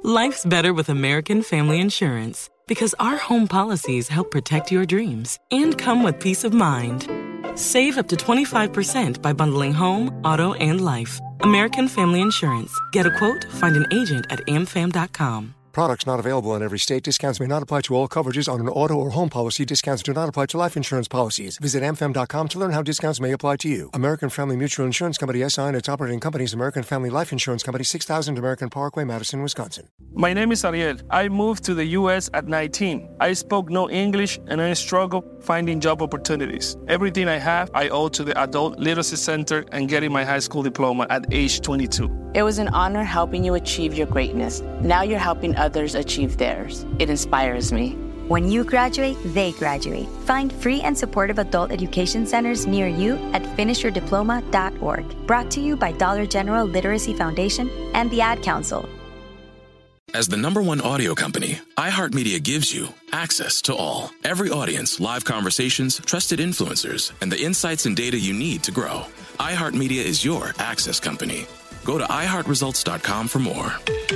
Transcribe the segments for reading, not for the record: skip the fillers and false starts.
Life's better with American Family Insurance because our home policies help protect your dreams and come with peace of mind. Save up to 25% by bundling home, auto, and life. American Family Insurance. Get a quote, find an agent at amfam.com. Products not available in every state. Discounts may not apply to all coverages on an auto or home policy. Discounts do not apply to life insurance policies. Visit amfam.com to learn how discounts may apply to you. American Family Mutual Insurance Company, SI, and its operating companies, American Family Life Insurance Company, 6000 American Parkway, Madison, Wisconsin. My name is Ariel. I moved to the U.S. at 19. I spoke no English, and I struggled finding job opportunities. Everything I have, I owe to the Adult Literacy Center and getting my high school diploma at age 22. It was an honor helping you achieve your greatness. Now you're helping others achieve theirs. It inspires me. When you graduate, they graduate. Find free and supportive adult education centers near you at finishyourdiploma.org. Brought to you by Dollar General Literacy Foundation and the Ad Council. As the #1 audio company, iHeartMedia gives you access to all. Every audience, live conversations, trusted influencers, and the insights and data you need to grow. iHeartMedia is your access company. Go to iHeartResults.com for more.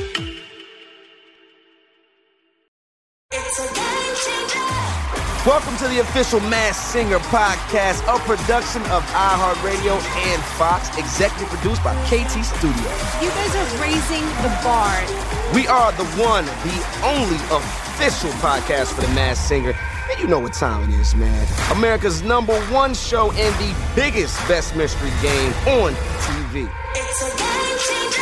Welcome to the official Masked Singer podcast, a production of iHeartRadio and Fox, executive produced by KT Studios. You guys are raising the bar. We are the one, the only official podcast for the Masked Singer. And you know what time it is, man. America's #1 show and the biggest best mystery game on TV. It's a game changer.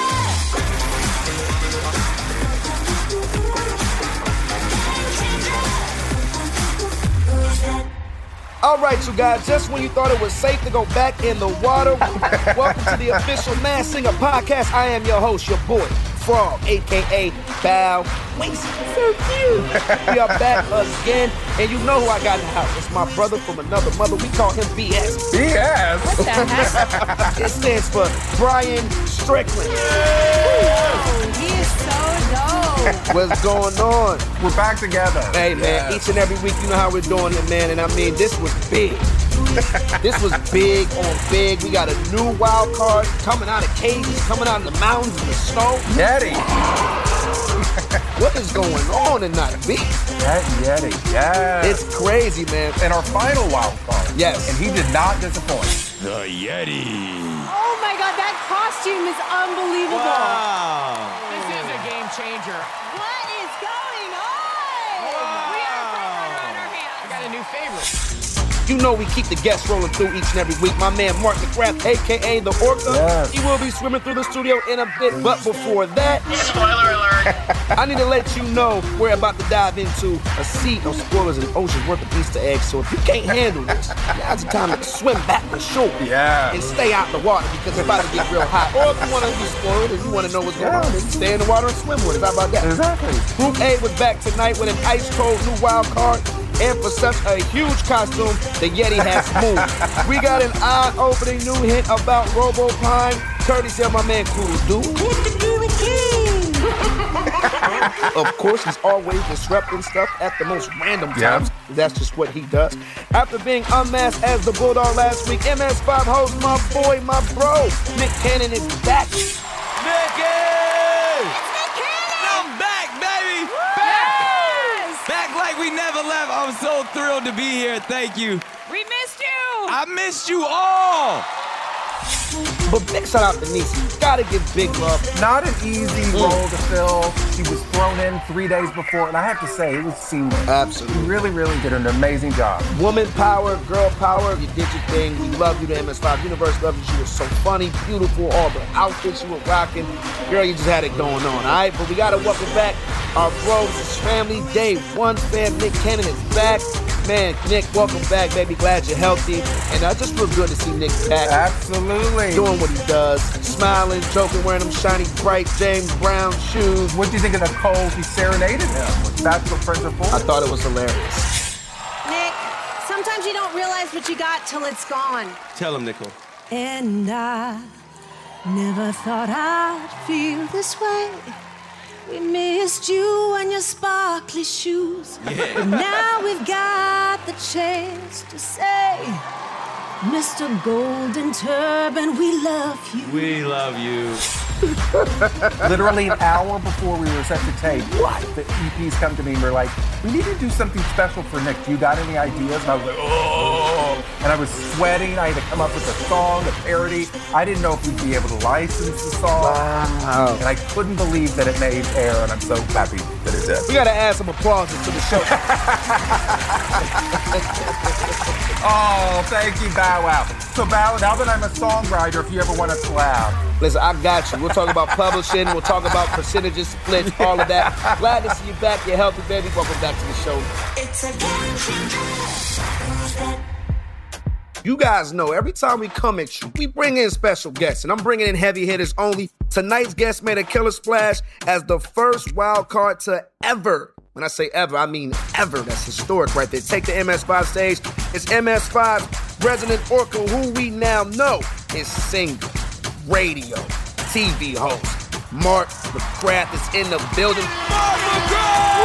All right, you guys, just when you thought it was safe to go back in the water, welcome to the official Masked Singer podcast. I am your host, your boy, Frog, a.k.a. Bow Weezy. So cute. We are back again, and you know who I got in the house. It's my brother from another mother. We call him BS. BS? What the heck? It stands for Brian Strickland. Oh, he is so dope. What's going on? We're back together. Hey, man, each and every week, you know how we're doing it, man. And I mean, this was big. This was big on big. We got a new wild card coming out of cages, coming out of the mountains and the snow. Yeti. What is going on tonight, B? That Yeti, yes. It's crazy, man. And our final wild card. Yes. And he did not disappoint. The Yeti. Oh my God, that costume is unbelievable. Wow. This is a game changer. What is going on? Wow. We are front runner here. I got a new favorite. You know we keep the guests rolling through each and every week. My man Mark McGrath, a.k.a. The Orca. Yes. He will be swimming through the studio in a bit. But before that, Spoiler alert. I need to let you know we're about to dive into a sea of spoilers and ocean's worth of Easter eggs. So if you can't handle this, now's the time to swim back to shore. Yeah. And stay out in the water because it's about to get real hot. Or if you want to be spoiled and you want to know what's going on, then stay in the water and swim with it. How about that? Exactly. Group A was back tonight with an ice-cold new wild card. And for such a huge costume, the Yeti has moved. We got an eye-opening new hint about RoboPine, courtesy of my man Koodle Doo. Of course, he's always disrupting stuff at the most random times. Yeah. That's just what he does. After being unmasked as the Bulldog last week, MS5 host, my boy, my bro, Nick Cannon is back. Back like we never left. I'm so thrilled to be here. Thank you. We missed you. I missed you all. But big shout out to Niecy. Gotta give big love. Not an easy role to fill. She was thrown in 3 days before, and I have to say, it was seamless. Absolutely. You really, really did an amazing job. Woman power, girl power, you did your thing. We love you, the MS5 Universe. Love you. She was so funny, beautiful, all the outfits you were rocking. Girl, you just had it going on, all right? But we gotta welcome back our bros, his family, Day One fam. Nick Cannon is back. Man, Nick, welcome back, baby. Glad you're healthy. And I just feel good to see Nick back. Absolutely. Doing what he does. Smiling, joking, wearing them shiny, bright James Brown shoes. What do you think of the Cole he serenaded him? That's what friends are for. I thought it was hilarious. Nick, sometimes you don't realize what you got till it's gone. Tell him, Nicole. And I never thought I'd feel this way. We missed you and your sparkly shoes. Yeah. But now we've got the chance to say, Mr. Golden Turban, we love you. We love you. Literally an hour before we were set to tape, the EPs come to me and they're like, we need to do something special for Nick. Do you got any ideas? And I was like, oh. And I was sweating. I had to come up with a song, a parody. I didn't know if we'd be able to license the song. Wow. And I couldn't believe that it made air, and I'm so happy that it did. We got to add some applause to the show. Oh, thank you, Bow Wow. So, Bow, now that I'm a songwriter, if you ever want to collab. Listen, I got you. We'll talk about publishing. We'll talk about percentages, splits, all of that. Glad to see you back. You're healthy, baby. Welcome back to the show. It's a game changer. You guys know every time we come at you, we bring in special guests, and I'm bringing in heavy hitters only. Tonight's guest made a killer splash as the first wild card to ever, when I say ever, I mean ever, that's historic right there, take the MS5 stage. It's MS5's resident Orca, who we now know is singer, radio, TV host. Mark McGrath is in the building. Mark McGrath!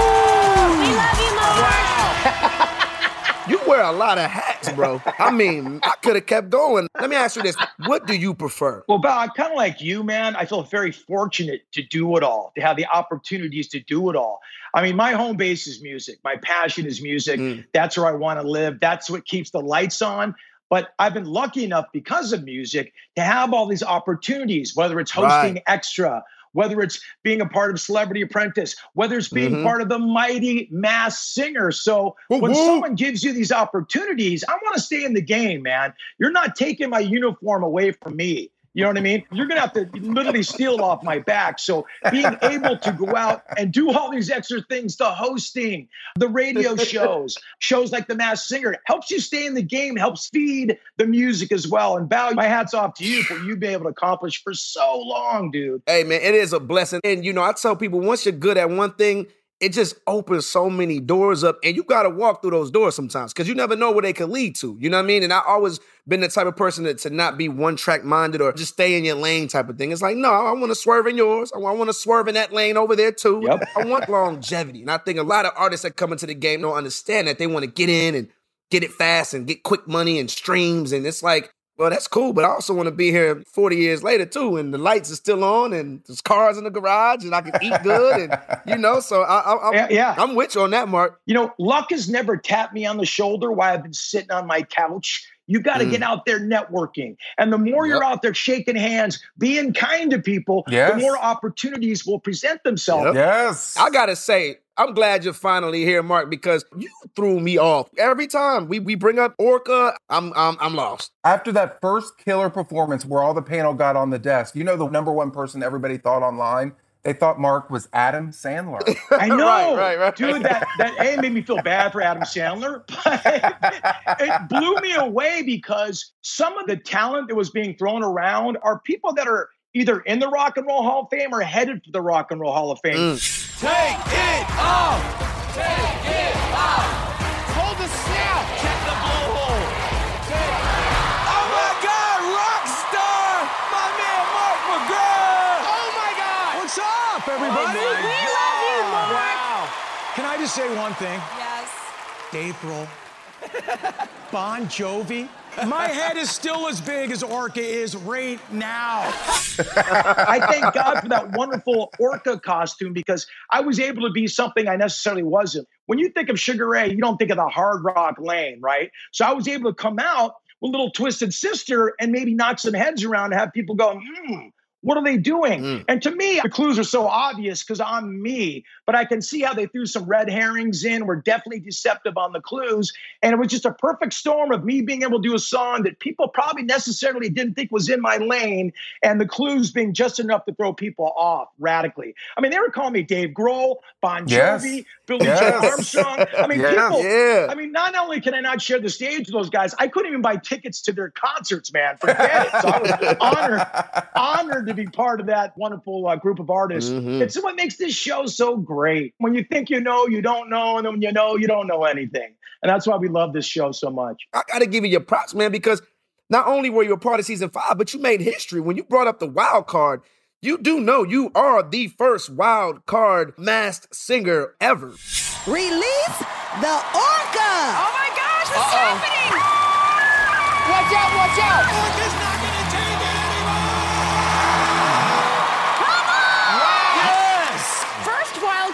We love you, Mark! Wow. You wear a lot of hats, bro. I mean, I could have kept going. Let me ask you this. What do you prefer? Well, Bob, I'm kind of like you, man. I feel very fortunate to do it all, to have the opportunities to do it all. I mean, my home base is music. My passion is music. That's where I want to live. That's what keeps the lights on. But I've been lucky enough because of music to have all these opportunities, whether it's hosting Extra, whether it's being a part of Celebrity Apprentice, whether it's being part of the mighty Masked Singer. So when someone gives you these opportunities, I want to stay in the game, man. You're not taking my uniform away from me. You know what I mean? You're going to have to literally steal it off my back. So being able to go out and do all these extra things, the hosting, the radio shows like The Masked Singer, helps you stay in the game, helps feed the music as well. And Val, my hat's off to you for you being able to accomplish for so long, dude. Hey, man, it is a blessing. And, you know, I tell people, once you're good at one thing, it just opens so many doors up, and you got to walk through those doors sometimes because you never know where they could lead to. You know what I mean? And I always been the type of person to not be one-track minded or just stay in your lane type of thing. It's like, no, I want to swerve in yours. I want to swerve in that lane over there too. Yep. I want longevity. And I think a lot of artists that come into the game don't understand that. They want to get in and get it fast and get quick money and streams. And it's like, well, that's cool, but I also want to be here 40 years later, too, and the lights are still on, and there's cars in the garage, and I can eat good, and, you know, so I'm with you on that, Mark. You know, luck has never tapped me on the shoulder while I've been sitting on my couch. You got to get out there networking. And the more you're out there shaking hands, being kind to people, the more opportunities will present themselves. Yes. I got to say, I'm glad you're finally here, Mark, because you threw me off. Every time we bring up Orca, I'm lost. After that first killer performance where all the panel got on the desk, you know the number one person everybody thought online? They thought Mark was Adam Sandler. I know. Right. Dude, that made me feel bad for Adam Sandler, but it blew me away because some of the talent that was being thrown around are people that are either in the Rock and Roll Hall of Fame or headed for the Rock and Roll Hall of Fame. Take it off! Take it off! Hold the snap! Check the blowhole! Oh my God! Rock star! My man Mark McGrath! Oh my God! What's up, everybody? We love you, Mark! Wow. Can I just say one thing? Yes. Dave Grohl. Bon Jovi. My head is still as big as Orca is right now. I thank God for that wonderful Orca costume because I was able to be something I necessarily wasn't. When you think of Sugar Ray, you don't think of the hard rock lane, right? So I was able to come out with a little Twisted Sister and maybe knock some heads around and have people go, what are they doing? And to me, the clues are so obvious because I'm me, but I can see how they threw some red herrings in. We're definitely deceptive on the clues. And it was just a perfect storm of me being able to do a song that people probably necessarily didn't think was in my lane and the clues being just enough to throw people off radically. I mean, they were calling me Dave Grohl, Bon Jovi, Billy Joe Armstrong. I mean, I mean, not only can I not share the stage with those guys, I couldn't even buy tickets to their concerts, man. Forget it. So I was honored to be part of that wonderful group of artists. It's what makes this show so great. When you think you know, you don't know, and then when you know, you don't know anything. And that's why we love this show so much. I got to give you your props, man, because not only were you a part of season 5, but you made history. When you brought up the wild card, you do know you are the first wild card Masked Singer ever. Release the Orca! Oh my gosh, what's happening? Watch out, watch out! Orca's not going to take it anymore!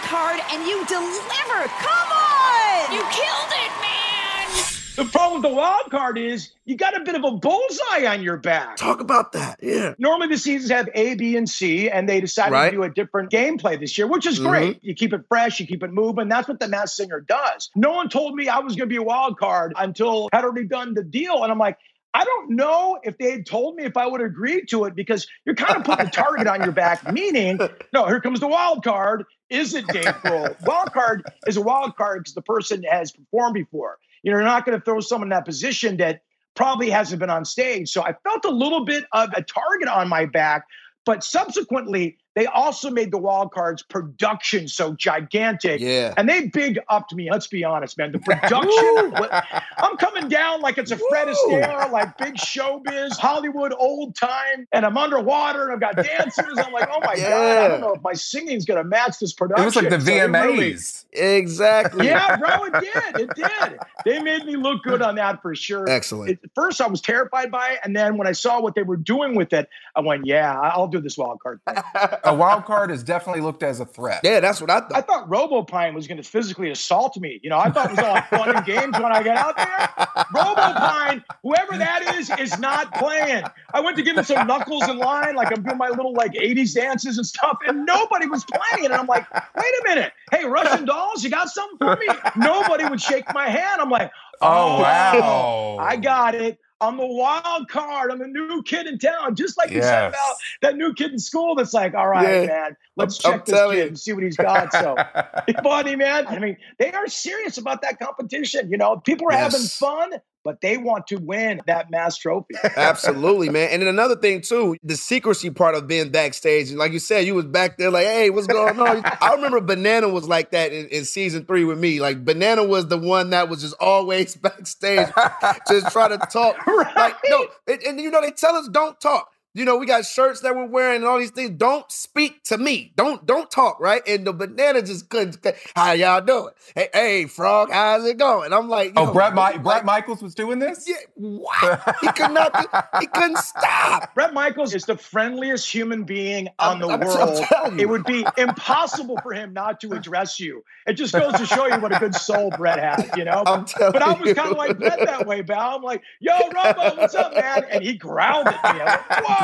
card and you deliver. Come on! You killed it, man! The problem with the wild card is you got a bit of a bullseye on your back. Talk about that. Yeah. Normally the seasons have A, B, and C, and they decided to do a different gameplay this year, which is great. You keep it fresh, you keep it moving. That's what the Masked Singer does. No one told me I was going to be a wild card until I had already done the deal. And I'm like, I don't know if they had told me if I would agree to it, because you're kind of putting a target on your back, meaning, no, here comes the wild card. Is it Dave Grohl? Wild card is a wild card because the person has performed before. You're not going to throw someone in that position that probably hasn't been on stage. So I felt a little bit of a target on my back, but subsequently they also made the wild cards production so gigantic. Yeah. And they big upped me. Let's be honest, man. The production, I'm coming down like it's a Fred Astaire, like big showbiz, Hollywood old time. And I'm underwater and I've got dancers. I'm like, oh my God, I don't know if my singing's going to match this production. It was like the VMAs. Exactly. Yeah, bro, it did. It did. They made me look good on that for sure. Excellent. At first, I was terrified by it. And then when I saw what they were doing with it, I went, yeah, I'll do this wild card thing. A wild card is definitely looked as a threat. Yeah, that's what I thought. I thought RoboPine was going to physically assault me. You know, I thought it was all fun and games when I got out there. RoboPine, whoever that is not playing. I went to give him some knuckles in line, like I'm doing my little like 80s dances and stuff, and nobody was playing. And I'm like, wait a minute. Hey, Russian dolls, you got something for me? Nobody would shake my hand. I'm like, oh wow. I got it. I'm the wild card. I'm the new kid in town. Just like you said about that new kid in school that's like, all right, man, let's check this kid and see what he's got. So it's funny, man. I mean, they are serious about that competition. You know, people are having fun, but they want to win that mass trophy. Absolutely, man. And then another thing, too, the secrecy part of being backstage. Like you said, you was back there like, hey, what's going on? I remember Banana was like that in season 3 with me. Like, Banana was the one that was just always backstage, just trying to talk. Right. Like, no, and you know, they tell us don't talk. You know, we got shirts that we're wearing and all these things. Don't speak to me. Don't talk, right? And the Banana just couldn't. How y'all doing? Hey, Frog, how's it going? I'm like, oh, Brett Michaels was doing this? Yeah, what? He couldn't stop. Brett Michaels is the friendliest human being on the world. It would be impossible for him not to address you. It just goes to show you what a good soul Brett has, you know? But I was kind of like Brett that way, pal. I'm like, yo, Rumbo, what's up, man? And he growled at me. I'm like, whoa.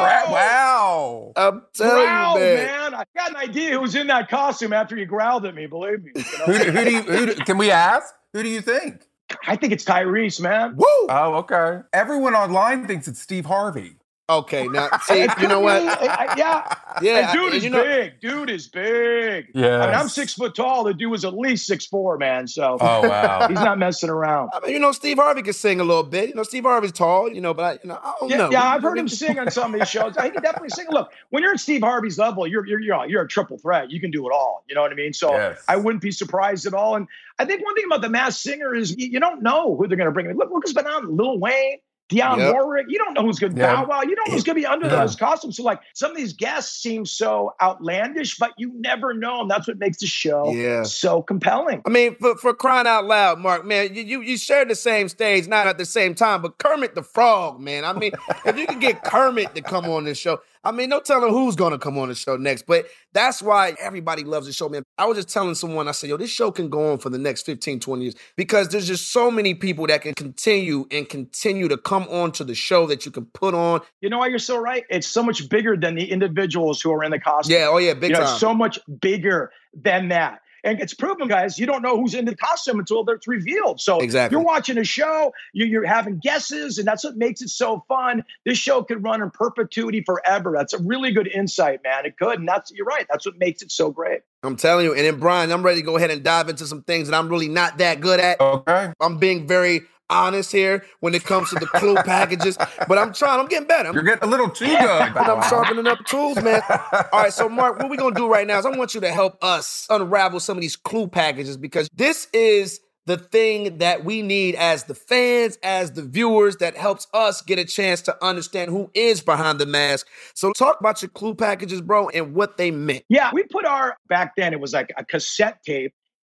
Wow. I'm telling you, man. I got an idea who was in that costume after you growled at me, believe me. You know? Who can we ask? Who do you think? I think it's Tyrese, man. Woo! Oh, okay. Everyone online thinks it's Steve Harvey. Okay, now, see, you know what? Yeah. And dude is big. Dude is big. Yeah. I mean, I'm 6 foot tall. The dude was at least 6'4", man. So oh, wow. He's not messing around. I mean, you know, Steve Harvey can sing a little bit. You know, Steve Harvey's tall, you know, but I don't know. Yeah, I've heard him sing on some of these shows. He can definitely sing. Look, when you're at Steve Harvey's level, you're a triple threat. You can do it all. You know what I mean? So I wouldn't be surprised at all. And I think one thing about the Masked Singer is you don't know who they're going to bring in. Look who's been on Lil Wayne. Dionne Warwick, you don't know who's going to Bow Wow. You don't know who's going to be under those costumes. So, like, some of these guests seem so outlandish, but you never know them. That's what makes the show so compelling. I mean, for crying out loud, Mark, man, you shared the same stage, not at the same time, but Kermit the Frog, man. I mean, if you can get Kermit to come on this show, I mean, no telling who's going to come on the show next, but that's why everybody loves the show, man. I was just telling someone, I said, yo, this show can go on for the next 15, 20 years because there's just so many people that can continue to come on to the show that you can put on. You know why you're so right? It's so much bigger than the individuals who are in the costume. Yeah, oh yeah, big time. It's so much bigger than that. And it's proven, guys, you don't know who's in the costume until it's revealed. So you're watching a show, you're having guesses, and that's what makes it so fun. This show could run in perpetuity forever. That's a really good insight, man. It could, and you're right. That's what makes it so great. I'm telling you. And then, Brian, I'm ready to go ahead and dive into some things that I'm really not that good at. Okay. I'm being very honest here when it comes to the clue packages, but I'm getting better. You're getting a little too good. But I'm sharpening up tools, man. All right, so Mark, what we're going to do right now is I want you to help us unravel some of these clue packages because this is the thing that we need as the fans, as the viewers, that helps us get a chance to understand who is behind the mask. So talk about your clue packages, bro, and what they meant. Yeah, we put back then it was like a cassette tape.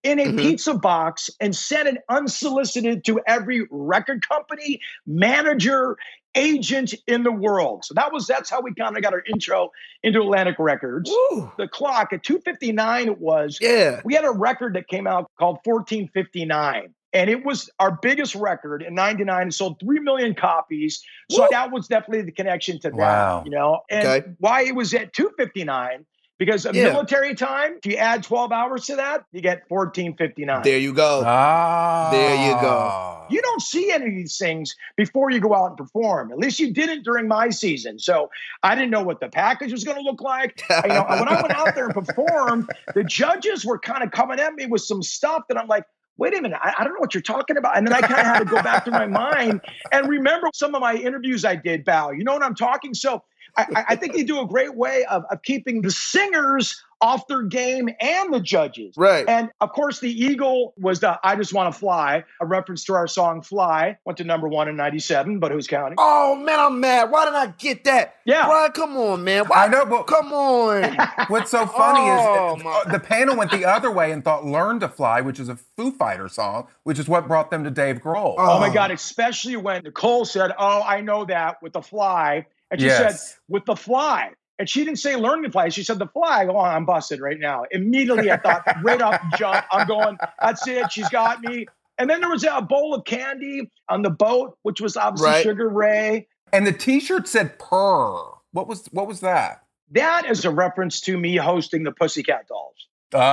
in a pizza box and sent it unsolicited to every record company, manager, agent in the world. So that's how we kind of got our intro into Atlantic Records. Woo. The clock at 2:59 it was. Yeah. We had a record that came out called 1459. And it was our biggest record in 99. It sold 3 million copies. So that was definitely the connection to that, Wow. you know. And why it was at 2:59, because of military time, if you add 12 hours to that, you get 14:59. There you go. There you go. You don't see any of these things before you go out and perform. At least you didn't during my season. So I didn't know what the package was going to look like. You know, when I went out there and performed, the judges were kind of coming at me with some stuff that I'm like, wait a minute, I don't know what you're talking about. And then I kind of had to go back to my mind and remember some of my interviews I did, Bao. You know what I'm talking? So I think they do a great way of keeping the singers off their game and the judges. Right. And of course, the Eagle was the I Just Want to Fly, a reference to our song Fly. Went to #1 in 97, but who's counting? Oh, man, I'm mad. Why did I get that? Yeah. Brian, come on, man. Why? I know, but come on. What's so funny is the panel went the other way and thought Learn to Fly, which is a Foo Fighter song, which is what brought them to Dave Grohl. Oh my God, especially when Nicole said, oh, I know that with the Fly. And she said, with the Fly. And she didn't say learn to fly. She said the fly. Oh, I'm busted right now. Immediately, I thought, right off the jump, I'm going, that's it. She's got me. And then there was a bowl of candy on the boat, which was obviously Sugar Ray. And the T-shirt said purr. What was that? That is a reference to me hosting the Pussycat Dolls.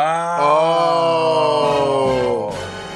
Oh.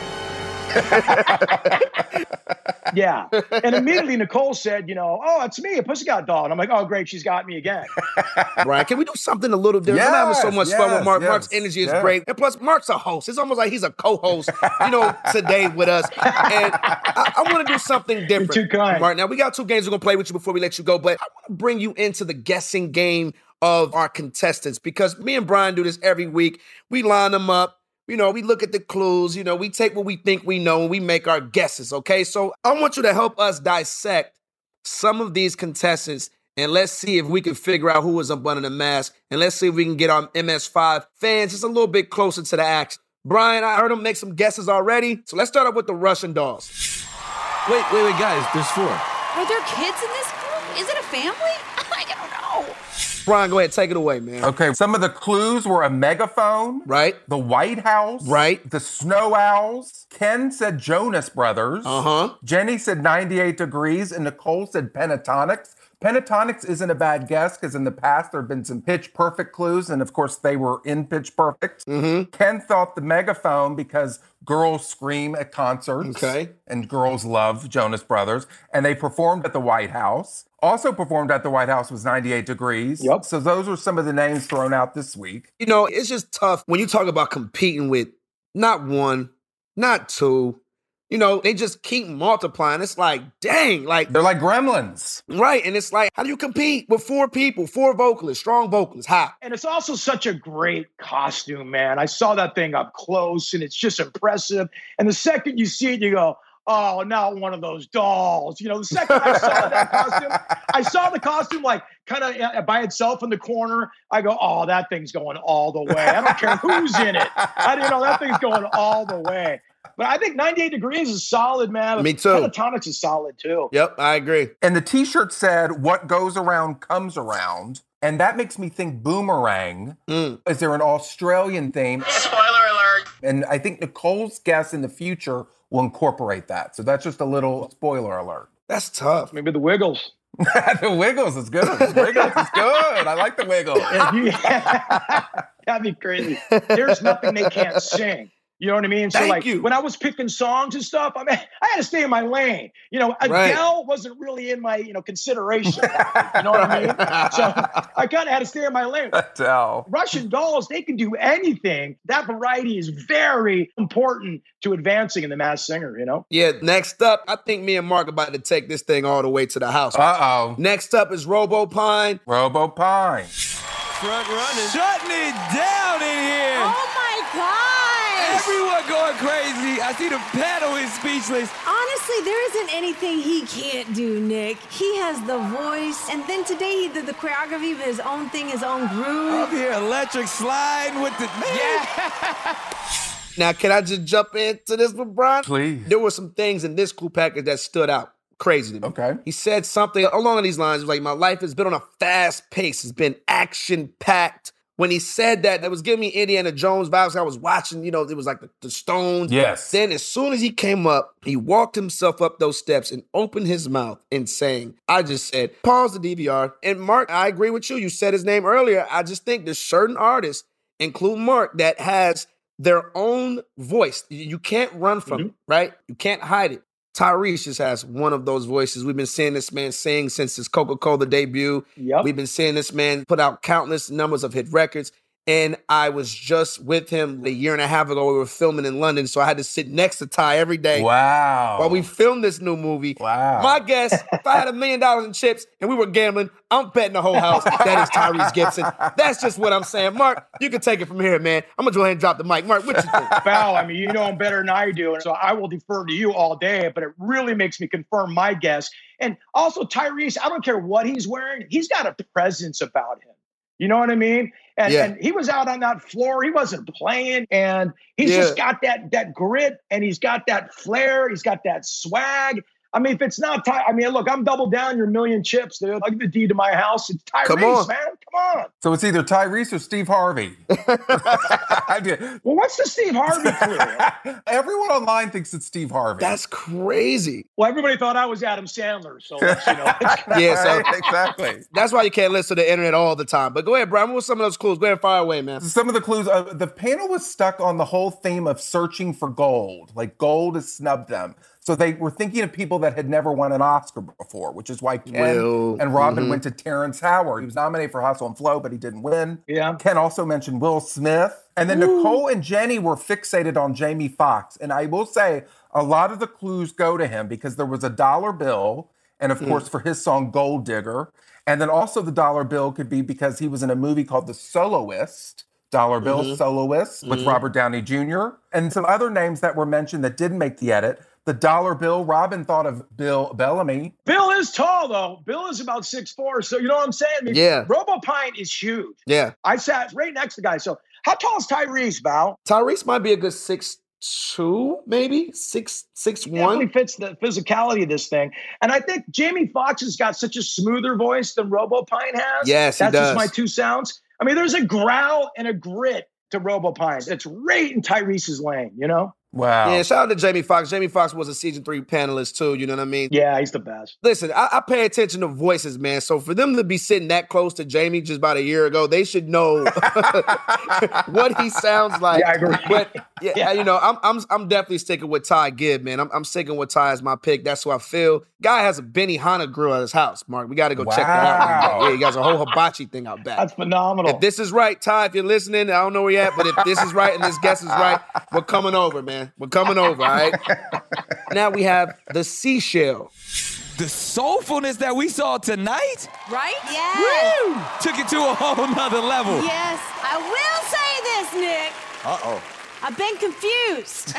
Yeah. And immediately Nicole said, you know, oh, it's me, a Pussycat Doll. And I'm like, oh, great, she's got me again. Right. Can we do something a little different? I'm having so much fun with Mark. Mark's energy is great. And plus, Mark's a host. It's almost like he's a co-host, you know, today with us. And I want to do something different. You're too kind. Mark, now we got 2 games we're going to play with you before we let you go, but I want to bring you into the guessing game of our contestants because me and Brian do this every week. We line them up. You know, we look at the clues, you know, we take what we think we know and we make our guesses, okay? So I want you to help us dissect some of these contestants and let's see if we can figure out who is up under the mask and let's see if we can get our MS5 fans just a little bit closer to the action. Brian, I heard him make some guesses already, so let's start off with the Russian Dolls. Wait, guys, there's 4. Are there kids in this group? Is it a family? I don't know. Brian, go ahead, take it away, man. Okay, some of the clues were a megaphone. Right. The White House. Right. The Snow Owls. Ken said Jonas Brothers. Uh-huh. Jenny said 98 Degrees, and Nicole said Pentatonics. Pentatonics isn't a bad guess because in the past there have been some Pitch Perfect clues, and of course they were in Pitch Perfect. Mm-hmm. Ken thought the megaphone because girls scream at concerts. Okay. And girls love Jonas Brothers. And they performed at the White House. Also performed at the White House was 98 Degrees. Yep. So those are some of the names thrown out this week. You know, it's just tough when you talk about competing with not 1, not 2. You know, they just keep multiplying. It's like, dang, like... They're like gremlins. Right, and it's like, how do you compete with 4 people, 4 vocalists, strong vocalists? How? And it's also such a great costume, man. I saw that thing up close, and it's just impressive. And the second you see it, you go, oh, not one of those dolls. You know, the second I saw that costume, I saw the costume like kind of by itself in the corner. I go, oh, that thing's going all the way. I don't care who's in it. That thing's going all the way. But I think 98 Degrees is solid, man. Me too. Pentatonics is solid, too. Yep, I agree. And the T-shirt said, what goes around comes around. And that makes me think boomerang. Is there an Australian theme? Spoiler alert. And I think Nicole's guess in the future will incorporate that. So that's just a little spoiler alert. That's tough. Maybe the Wiggles. The Wiggles is good. The Wiggles is good. I like the Wiggles. That'd be crazy. There's nothing they can't sing. You know what I mean? So Thank you. When I was picking songs and stuff, I mean, I had to stay in my lane. You know, Adele wasn't really in my, consideration. You know what I mean? So I kind of had to stay in my lane. Adele. Russian Dolls, they can do anything. That variety is very important to advancing in the Masked Singer, you know? Yeah, next up, I think me and Mark are about to take this thing all the way to the house. Uh-oh. Next up is Robo Pine. Robo Pine. Front running. Shutting it down in here. Oh my gosh! Everyone going crazy. I see the panel is speechless. Honestly, there isn't anything he can't do, Nick. He has the voice, and then today he did the choreography with his own thing, his own groove. I'm here electric sliding with the... Man. Yeah. Now, can I just jump into this with Brian? Please. There were some things in this clue package that stood out crazy to me. Okay. He said something along these lines, like, my life has been on a fast pace. It's been action-packed. When he said that, it was giving me Indiana Jones vibes. I was watching, it was like the Stones. Yes. Then as soon as he came up, he walked himself up those steps and opened his mouth and saying, I just said, pause the DVR. And Mark, I agree with you. You said his name earlier. I just think there's certain artists, including Mark, that has their own voice. You can't run from it, right? You can't hide it. Tyrese just has one of those voices. We've been seeing this man sing since his Coca-Cola debut. Yep. We've been seeing this man put out countless numbers of hit records. And I was just with him a year and a half ago. We were filming in London, so I had to sit next to Ty every day. Wow. While we filmed this new movie. Wow. My guess, if I had $1 million in chips and we were gambling, I'm betting the whole house that is Tyrese Gibson. That's just what I'm saying. Mark, you can take it from here, man. I'm going to go ahead and drop the mic. Mark, what you think? Val, I mean, you know him better than I do, and so I will defer to you all day, but it really makes me confirm my guess. And also, Tyrese, I don't care what he's wearing, he's got a presence about him. You know what I mean? And he was out on that floor. He wasn't playing. And he's just got that grit, and he's got that flair. He's got that swag. I mean, if it's not look, I'm double down your million chips, dude. I'll give the deed to my house. It's Tyrese, man. Come on. So it's either Tyrese or Steve Harvey. Well, what's the Steve Harvey clue? Everyone online thinks it's Steve Harvey. That's crazy. Well, everybody thought I was Adam Sandler. So, exactly. That's why you can't listen to the internet all the time. But go ahead, Brian. What were some of those clues? Go ahead, fire away, man. Some of the clues, the panel was stuck on the whole theme of searching for gold. Like, gold has snubbed them. So they were thinking of people that had never won an Oscar before, which is why Ken and Robin went to Terrence Howard. He was nominated for Hustle and Flow, but he didn't win. Yeah. Ken also mentioned Will Smith. And then Nicole and Jenny were fixated on Jamie Foxx. And I will say, a lot of the clues go to him because there was a dollar bill, and of course for his song Gold Digger. And then also the dollar bill could be because he was in a movie called The Soloist. Dollar Bill Soloist with Robert Downey Jr. And some other names that were mentioned that didn't make the edit. The dollar bill, Robin thought of Bill Bellamy. Bill is tall, though. Bill is about 6'4", so you know what I'm saying? I mean, RoboPine is huge. Yeah. I sat right next to the guy. So how tall is Tyrese, Val? Tyrese might be a good 6'2", maybe? 6'1". Definitely fits the physicality of this thing. And I think Jamie Foxx has got such a smoother voice than RoboPine has. Yes, he does. That's just my two sounds. I mean, there's a growl and a grit to RoboPine. It's right in Tyrese's lane, you know? Wow. Yeah, shout out to Jamie Foxx. Jamie Foxx was a season 3 panelist too, you know what I mean? Yeah, he's the best. Listen, I pay attention to voices, man. So for them to be sitting that close to Jamie just about a year ago, they should know what he sounds like. Yeah, I agree. But you know, I'm definitely sticking with Ty Gibb, man. I'm sticking with Ty as my pick. That's what I feel. Guy has a Benihana grill at his house, Mark. We got to go check that out. Yeah, he got a whole hibachi thing out back. That's phenomenal. If this is right, Ty, if you're listening, I don't know where you're at, but if this is right and this guess is right, we're coming over, man. We're coming over, all right? Now we have the seashell. The soulfulness that we saw tonight? Right? Yes. Woo! Took it to a whole nother level. Yes. I will say this, Nick. Uh-oh. I've been confused.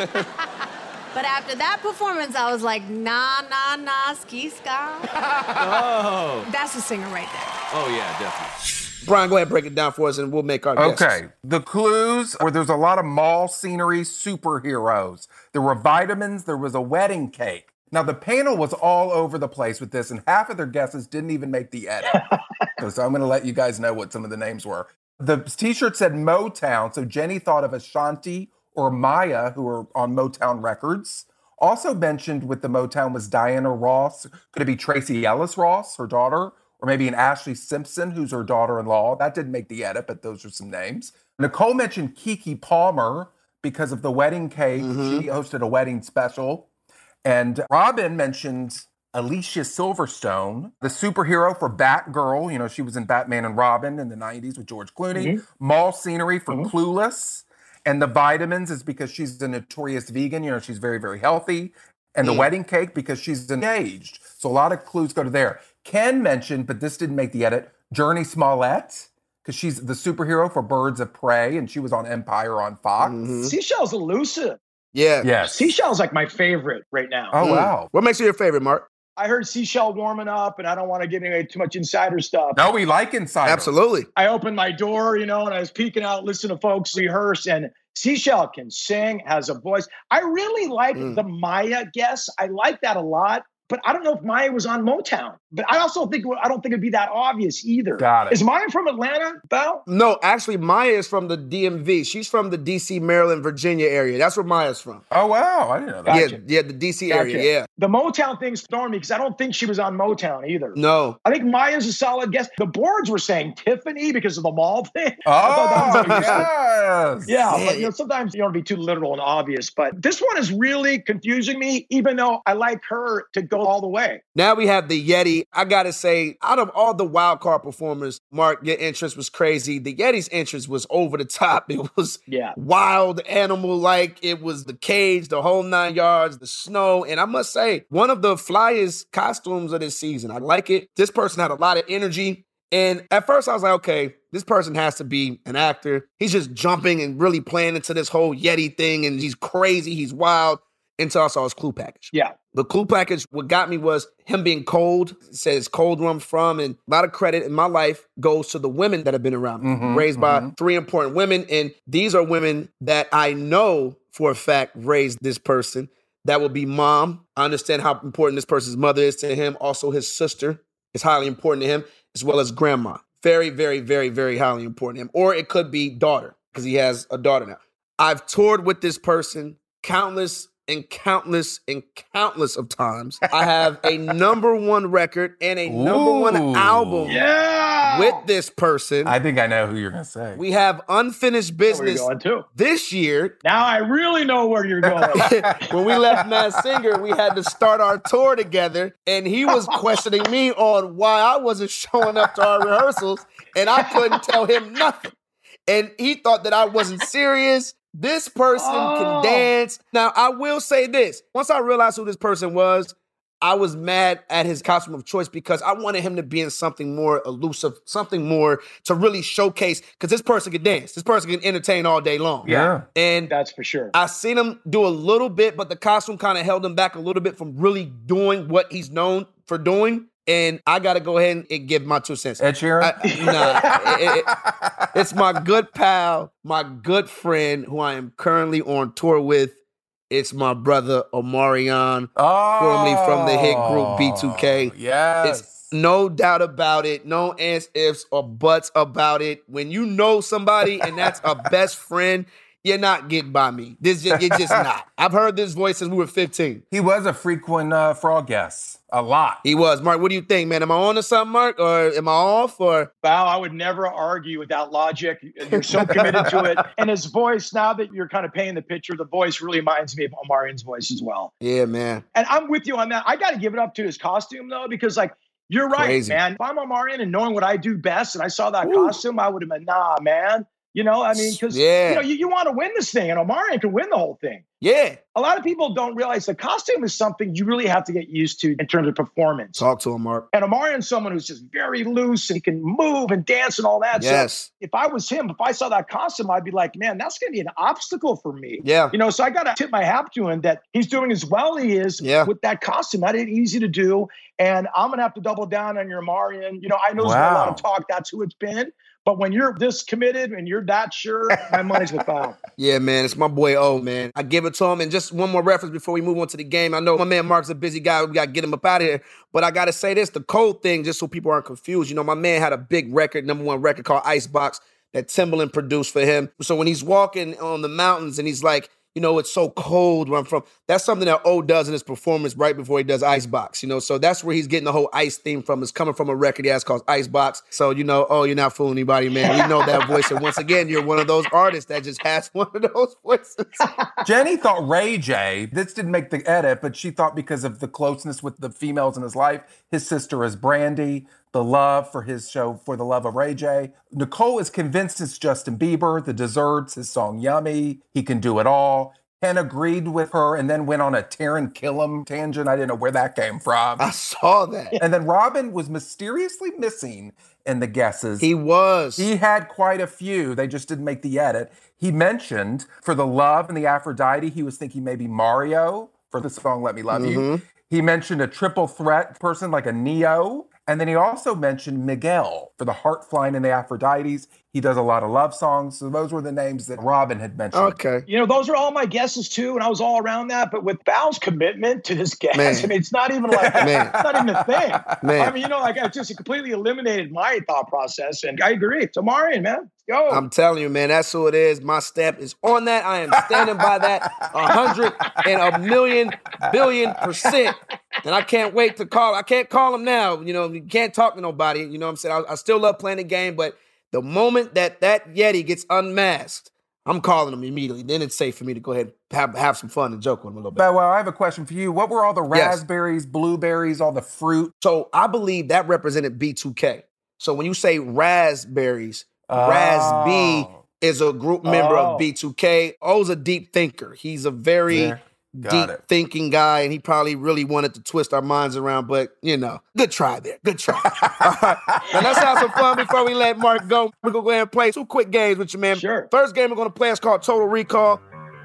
But after that performance, I was like, nah, ski ska. Oh. That's a singer right there. Oh, yeah, definitely. Brian, go ahead and break it down for us, and we'll make our guesses. Okay. The clues were there's a lot of mall scenery, superheroes. There were vitamins. There was a wedding cake. Now, the panel was all over the place with this, and half of their guesses didn't even make the edit. So I'm going to let you guys know what some of the names were. The T-shirt said Motown, so Jenny thought of Ashanti or Maya, who were on Motown Records. Also mentioned with the Motown was Diana Ross. Could it be Tracy Ellis Ross, her daughter? Or maybe an Ashley Simpson, who's her daughter-in-law. That didn't make the edit, but those are some names. Nicole mentioned Keke Palmer because of the wedding cake. She hosted a wedding special. And Robin mentioned Alicia Silverstone, the superhero for Batgirl. You know, she was in Batman and Robin in the 90s with George Clooney. Mall scenery for Clueless. And the vitamins is because she's a notorious vegan. You know, she's very, very healthy. And the wedding cake because she's engaged. So a lot of clues go to there. Ken mentioned, but this didn't make the edit, Journey Smollett, because she's the superhero for Birds of Prey, and she was on Empire on Fox. Seashell's elusive. Yeah. Yes. Seashell's like my favorite right now. Oh, wow. What makes her your favorite, Mark? I heard Seashell warming up, and I don't want to give away too much insider stuff. No, we like insider. Absolutely. I opened my door, and I was peeking out, listening to folks rehearse, and Seashell can sing, has a voice. I really like the Maya guess. I like that a lot. But I don't know if Maya was on Motown. But I don't think it'd be that obvious either. Got it. Is Maya from Atlanta, Val? No, actually, Maya is from the DMV. She's from the D.C., Maryland, Virginia area. That's where Maya's from. Oh, wow. I didn't know that. Gotcha. Yeah, the D.C. area, yeah. The Motown thing's throwing me because I don't think she was on Motown either. No. I think Maya's a solid guess. The boards were saying Tiffany because of the mall thing. Oh, yes. Yeah, but sometimes you don't want to be too literal and obvious. But this one is really confusing me, even though I like her to go all the way. Now we have the Yeti. I got to say, out of all the wild card performers, Mark, your interest was crazy. The Yeti's interest was over the top. It was wild, animal-like. It was the cage, the whole 9 yards, the snow. And I must say, one of the flyest costumes of this season. I like it. This person had a lot of energy. And at first I was like, okay, this person has to be an actor. He's just jumping and really playing into this whole Yeti thing. And he's crazy. He's wild. Until I saw his clue package. Yeah. The clue package, what got me was him being cold. It says cold where I'm from. And a lot of credit in my life goes to the women that have been around me. Raised by 3 important women. And these are women that I know for a fact raised this person. That would be mom. I understand how important this person's mother is to him. Also, his sister is highly important to him, as well as grandma. Very, very, very, very highly important to him. Or it could be daughter, because he has a daughter now. I've toured with this person countless of times. I have a #1 record and a #1 album with this person. I think I know who you're going to say. We have unfinished business this year. Now I really know where you're going. When we left Masked Singer, we had to start our tour together, and he was questioning me on why I wasn't showing up to our rehearsals, and I couldn't tell him nothing. And he thought that I wasn't serious. This person can dance. Now, I will say this. Once I realized who this person was, I was mad at his costume of choice because I wanted him to be in something more elusive, something more to really showcase, because this person can dance. This person can entertain all day long. Yeah. And that's for sure. I seen him do a little bit, but the costume kind of held him back a little bit from really doing what he's known for doing. And I got to go ahead and give my 2 cents. Ed Sheeran? It's my good pal, my good friend who I am currently on tour with. It's my brother, Omarion, formerly from the hit group B2K. Yes. It's no doubt about it. No ands, ifs, or buts about it. When you know somebody and that's a best friend, you're not getting by me. You're just not. I've heard this voice since we were 15. He was a frequent frog guest. A lot. He was. Mark, what do you think, man? Am I on to something, Mark? Or am I off? Or Val, I would never argue with that logic. You're so committed to it. And his voice, now that you're kind of painting the picture, the voice really reminds me of Omarion's voice as well. Yeah, man. And I'm with you on that. I got to give it up to his costume, though, because, you're right, Crazy. man. If I'm Omarion and knowing what I do best and I saw that costume, I would have been, nah, man. Because you want to win this thing, and Omarion can win the whole thing. Yeah. A lot of people don't realize the costume is something you really have to get used to in terms of performance. Talk to him, Mark. And Omarion's someone who's just very loose and he can move and dance and all that. Yes. So if I was him, if I saw that costume, I'd be like, man, that's going to be an obstacle for me. Yeah. So I got to tip my hat to him that he's doing as well as he is with that costume. That ain't easy to do. And I'm going to have to double down on your Omarion. I know there's been a lot of talk. That's who it's been. But when you're this committed and you're that sure, my money's with Val. Yeah, man. It's my boy O, man. I give it to him. And just one more reference before we move on to the game. I know my man Mark's a busy guy. We got to get him up out of here. But I got to say this, the cold thing, just so people aren't confused. My man had a big record, #1 record called Icebox that Timbaland produced for him. So when he's walking on the mountains and he's like, it's so cold where I'm from. That's something that O does in his performance right before he does Icebox, So that's where he's getting the whole ice theme from. It's coming from a record he has called Icebox. So, you're not fooling anybody, man. We know that voice. And once again, you're one of those artists that just has one of those voices. Jenny thought Ray J, this didn't make the edit, but she thought because of the closeness with the females in his life, his sister is Brandy, the love for his show For the Love of Ray J. Nicole is convinced it's Justin Bieber, the desserts, his song Yummy, he can do it all. Ken agreed with her and then went on a Taran Killam tangent. I didn't know where that came from. I saw that. And then Robin was mysteriously missing in the guesses. He was. He had quite a few. They just didn't make the edit. He mentioned For the Love and the Aphrodite, he was thinking maybe Mario for the song Let Me Love You. He mentioned a triple threat person like a Neo. And then he also mentioned Miguel for the Heart Flying and the Aphrodites. He does a lot of love songs. So those were the names that Robin had mentioned. Okay. You know, those are all my guesses too, and I was all around that. But with Bal's commitment to this guess, Man. I mean, it's not even like it's not even a thing. Man. I mean, you know, like I just completely eliminated my thought process, and I agree. It's Omarion, man. Go. I'm telling you, man, that's who it is. My stamp is on that. I am standing by that 100 and a million billion%. And I can't wait to call. I can't call him now. You know, you can't talk to nobody. You know what I'm saying? I still love playing the game, but the moment that Yeti gets unmasked, I'm calling him immediately. Then it's safe for me to go ahead and have some fun and joke with him a little bit. Well, I have a question for you. What were all the raspberries, blueberries, all the fruit? So I believe that represented B2K. So when you say raspberries, Raz B is a group member of B2K. O's a deep thinker. He's a very deep thinking guy, and he probably really wanted to twist our minds around, but, you know, good try there. Good try. All right. Now, let's have some fun before we let Mark go. We're going to go ahead and play 2 quick games with you, man. Sure. First game we're going to play is called Total Recall.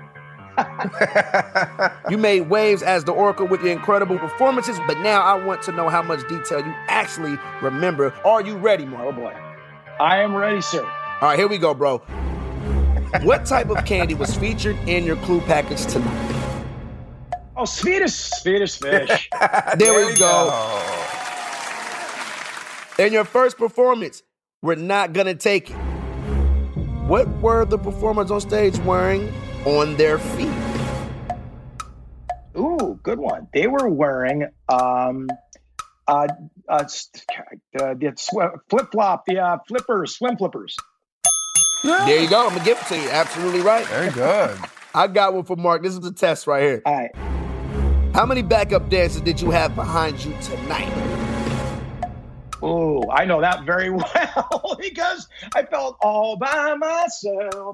You made waves as the Orca with your incredible performances, but now I want to know how much detail you actually remember. Are you ready, Mark? Oh, boy. I am ready, sir. All right, here we go, bro. What type of candy was featured in your clue package tonight? Oh, Swedish fish. There we go. In your first performance, we're not going to take it. What were the performers on stage wearing on their feet? Ooh, good one. They were wearing flip-flop, swim flippers. There you go. I'm going to give it to you. Absolutely right. Very good. I got one for Mark. This is a test right here. All right. How many backup dancers did you have behind you tonight? Oh, I know that very well because I felt all by myself.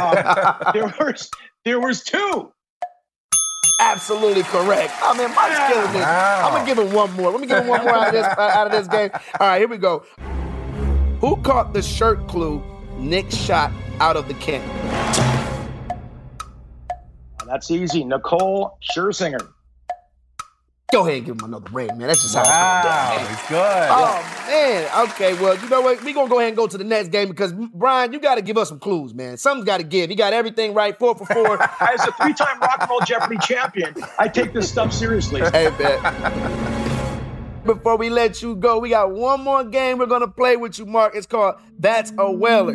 There was 2. Absolutely correct. I mean, Mark's killing this. I'm going to give him one more. Let me give him one more out of this game. All right, here we go. Who caught the shirt clue Nick shot out of the can? That's easy. Nicole Scherzinger. Go ahead and give him another ring, man. That's just how it's going down, man. He's good. Oh, man. Okay, well, you know what? We're going to go ahead and go to the next game because, Brian, you got to give us some clues, man. Something's got to give. You got everything right, 4 for 4. As a 3-time Rock and Roll Jeopardy champion, I take this stuff seriously. Hey, man. Before we let you go, we got one more game we're going to play with you, Mark. It's called That's a Whaler.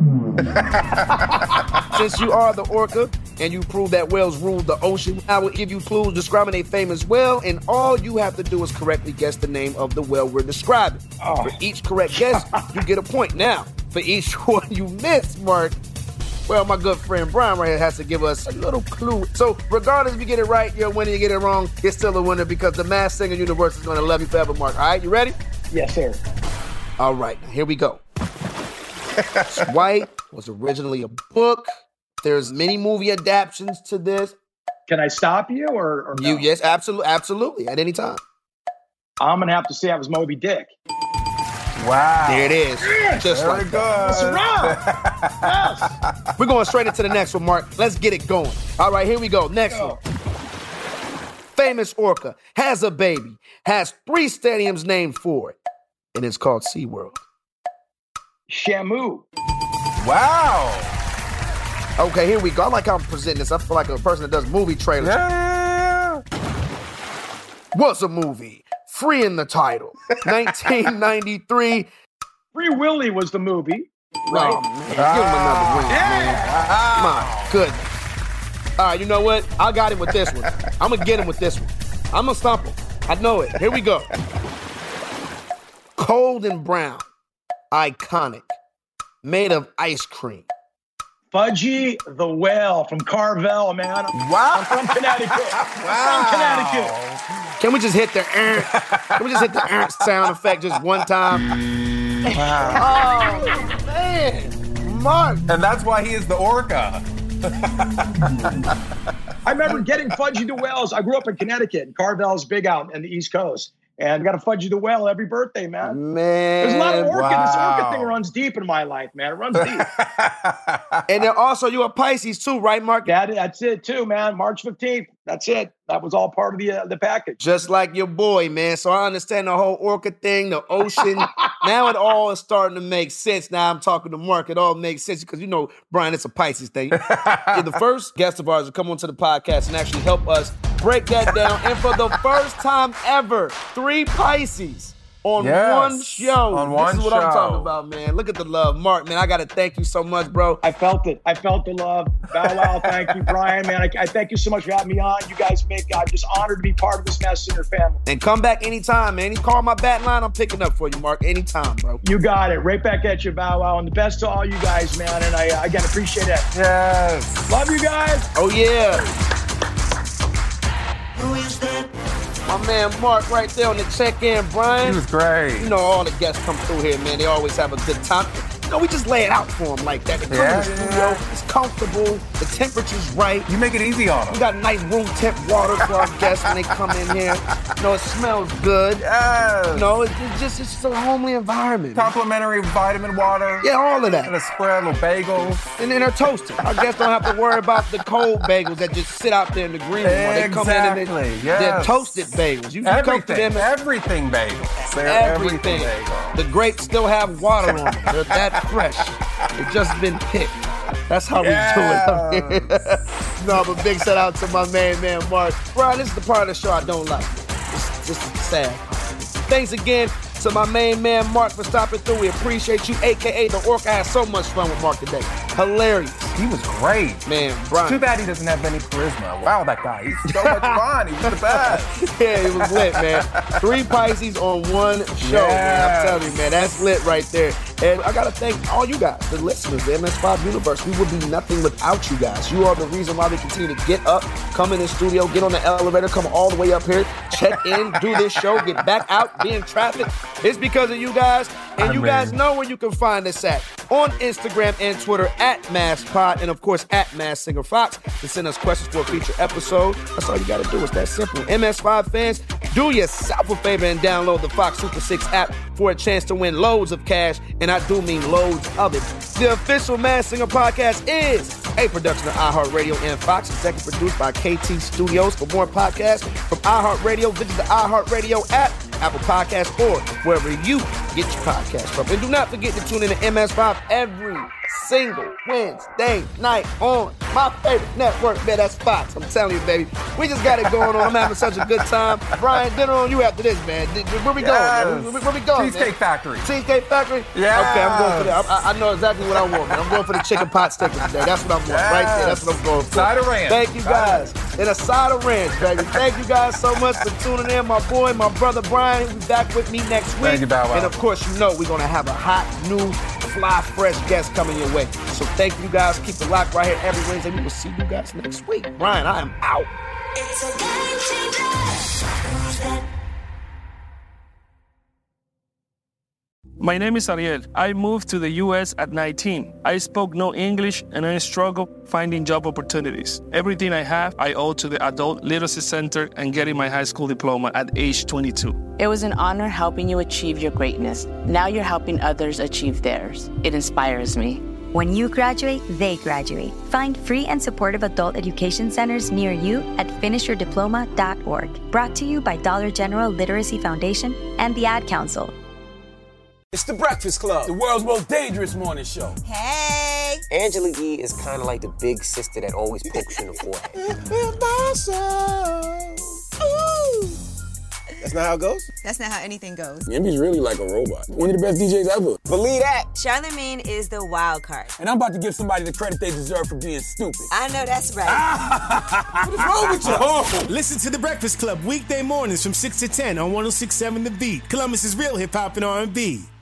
Since you are the Orca and you prove that whales rule the ocean, I will give you clues describing a famous whale, and all you have to do is correctly guess the name of the whale we're describing. For each correct guess, you get a point. Now, for each one you miss, Mark, well, my good friend Brian right here has to give us a little clue. So regardless if you get it right, you're a winner. You get it wrong, you're still a winner because the Masked Singer universe is going to love you forever, Mark. All right, you ready? Yes, sir. All right, here we go. White was originally a book. There's many movie adaptations to this. Can I stop you or no? Yes, absolutely, at any time. I'm going to have to say I was Moby Dick. Wow. There it is. Yes. Just Very like good. that. Yes. We're going straight into the next one, Mark. Let's get it going. All right, here we go. Next one. Famous Orca has a baby, has 3 stadiums named for it, and it's called SeaWorld. Shamu. Wow. Okay, here we go. I like how I'm presenting this. I feel like a person that does movie trailers. Yeah. What's a movie? Free in the title. 1993. Free Willy was the movie. Right. Oh, man. Give him another win, man. My goodness. All right, you know what? I got him with this one. I'm going to get him with this one. I'm going to stump him. I know it. Here we go. Cold and brown. Iconic. Made of ice cream. Fudgy the Whale from Carvel, man. Wow. I'm from Connecticut. Wow. I'm from Connecticut. Can we just hit the sound effect just one time? Wow. Oh, man. Mark. And that's why he is the Orca. I remember getting Fudgy the Whales. I grew up in Connecticut. And Carvel's big out in the East Coast. And got to fudge you the well every birthday, man. Man, there's a lot of orca. wow. This orca thing runs deep in my life, man. It runs deep. And then also you're a Pisces too, right, Mark? That's it too, man. March 15th. That's it. That was all part of the package. Just like your boy, man. So I understand the whole orca thing, the ocean. Now it all is starting to make sense. Now I'm talking to Mark. It all makes sense because, you know, Brian, it's a Pisces thing. You're the first guest of ours to come onto the podcast and actually help us break that down. And for the first time ever, 3 Pisces on one show. On one show. This is what I'm talking about, man. Look at the love. Mark, man, I got to thank you so much, bro. I felt it. I felt the love. Bow wow, thank you, Brian, man. I thank you so much for having me on. You guys I'm just honored to be part of this Masked Singer family. And come back anytime, man. You call my bat line, I'm picking up for you, Mark. Anytime, bro. You got it. Right back at you, Bow Wow. And the best to all you guys, man. And I, again, appreciate it. Yes. Love you guys. Oh, yeah. My man Mark right there on the check-in, Brian. He was great. You know, all the guests come through here, man. They always have a good time. You know, we just lay it out for them like that. They come in the studio, it's comfortable, the temperature's right. You make it easy on them. We got nice room temp water for our guests when they come in here. You know, it smells good. Yes. You know, it's just a homely environment. Complimentary vitamin water. Yeah, all of that. And a spread, little bagels. And then they're toasted. Our guests don't have to worry about the cold bagels that just sit out there in the green room. They come in and they're toasted bagels. You can come to them. Everything bagels. They're everything bagels. The grapes still have water on them. They're that fresh. They've just been picked. That's how we do it. No, but big shout out to my man Mark. Brian, this is the part of the show I don't like. It's just sad. Thanks again to my main man Mark for stopping through. We appreciate you, a.k.a. The Orca. I had so much fun with Mark today. Hilarious. He was great. Man, Brian. Too bad he doesn't have any charisma. Wow, that guy. He's so much fun. He was the best. Yeah, he was lit, man. 3 Pisces on one show, man. I'm telling you, man. That's lit right there. And I got to thank all you guys, the listeners, the MS5 universe. We would be nothing without you guys. You are the reason why we continue to get up, come in the studio, get on the elevator, come all the way up here, check in, do this show, get back out, be in traffic. It's because of you guys. And you guys know where you can find us at. On Instagram and Twitter at MaskPod, and of course at Masked Singer Fox to send us questions for a future episode. That's all you got to do. It's that simple. MS5 fans, do yourself a favor and download the Fox Super 6 app for a chance to win loads of cash, and I do mean loads of it. The official Masked Singer podcast is a production of iHeartRadio and Fox, executive produced by KT Studios. For more podcasts from iHeartRadio, visit the iHeartRadio app, Apple Podcasts, or wherever you get your podcasts from. And do not forget to tune in to MS5 every single Wednesday night on my favorite network, man. That's Fox. I'm telling you, baby. We just got it going on. I'm having such a good time. Brian, dinner on you after this, man. Where we going, man? Where we going, Cheesecake Factory. Cheesecake Factory? Yeah. Okay, I'm going for that. I know exactly what I want, man. I'm going for the chicken pot sticker today. That's what I'm going right there. That's what I'm going for. Side of ranch. Thank you, guys. And a side of ranch, baby. Thank you guys so much for tuning in. My boy, my brother Brian, he'll be back with me next week. Thank you, Bow Wow. And of course, you know we're going to have a hot, new, fly, fresh guest coming your way. So thank you guys. Keep it locked right here every Wednesday. We will see you guys next week. Brian, I am out. It's a game changer. My name is Ariel. I moved to the U.S. at 19. I spoke no English and I struggled finding job opportunities. Everything I have, I owe to the Adult Literacy Center and getting my high school diploma at age 22. It was an honor helping you achieve your greatness. Now you're helping others achieve theirs. It inspires me. When you graduate, they graduate. Find free and supportive adult education centers near you at finishyourdiploma.org. Brought to you by Dollar General Literacy Foundation and the Ad Council. It's The Breakfast Club, the world's most dangerous morning show. Hey! Angela Yee is kind of like the big sister that always pokes you in the forehead. That's not how it goes? That's not how anything goes. Yemi's really like a robot. One of the best DJs ever. Believe that. Charlemagne is the wild card. And I'm about to give somebody the credit they deserve for being stupid. I know that's right. What is wrong with you? Oh. Listen to The Breakfast Club weekday mornings from 6 to 10 on 106.7 The Beat. Columbus's real hip-hop and R&B.